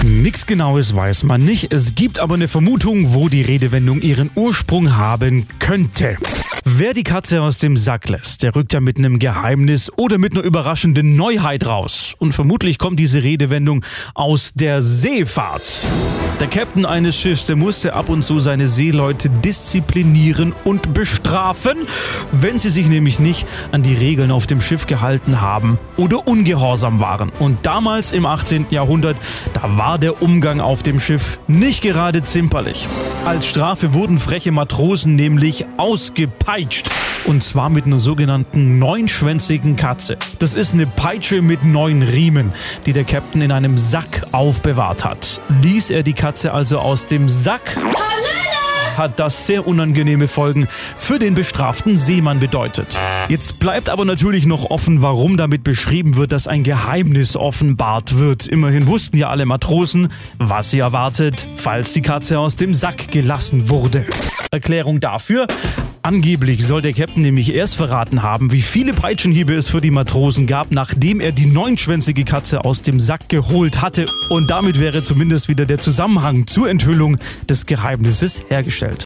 Nichts Genaues weiß man nicht, es gibt aber eine Vermutung, wo die Redewendung ihren Ursprung haben könnte. Wer die Katze aus dem Sack lässt, der rückt ja mit einem Geheimnis oder mit einer überraschenden Neuheit raus. Und vermutlich kommt diese Redewendung aus der Seefahrt. Der Captain eines Schiffs, der musste ab und zu seine Seeleute disziplinieren und bestrafen, wenn sie sich nämlich nicht an die Regeln auf dem Schiff gehalten haben oder ungehorsam waren. Und damals im 18. Jahrhundert, da war der Umgang auf dem Schiff nicht gerade zimperlich. Als Strafe wurden freche Matrosen nämlich ausgepeitscht. Und zwar mit einer sogenannten neunschwänzigen Katze. Das ist eine Peitsche mit 9 Riemen, die der Captain in einem Sack aufbewahrt hat. Ließ er die Katze also aus dem Sack, hat das sehr unangenehme Folgen für den bestraften Seemann bedeutet. Jetzt bleibt aber natürlich noch offen, warum damit beschrieben wird, dass ein Geheimnis offenbart wird. Immerhin wussten ja alle Matrosen, was sie erwartet, falls die Katze aus dem Sack gelassen wurde. Erklärung dafür: Angeblich soll der Captain nämlich erst verraten haben, wie viele Peitschenhiebe es für die Matrosen gab, nachdem er die neunschwänzige Katze aus dem Sack geholt hatte. Und damit wäre zumindest wieder der Zusammenhang zur Enthüllung des Geheimnisses hergestellt.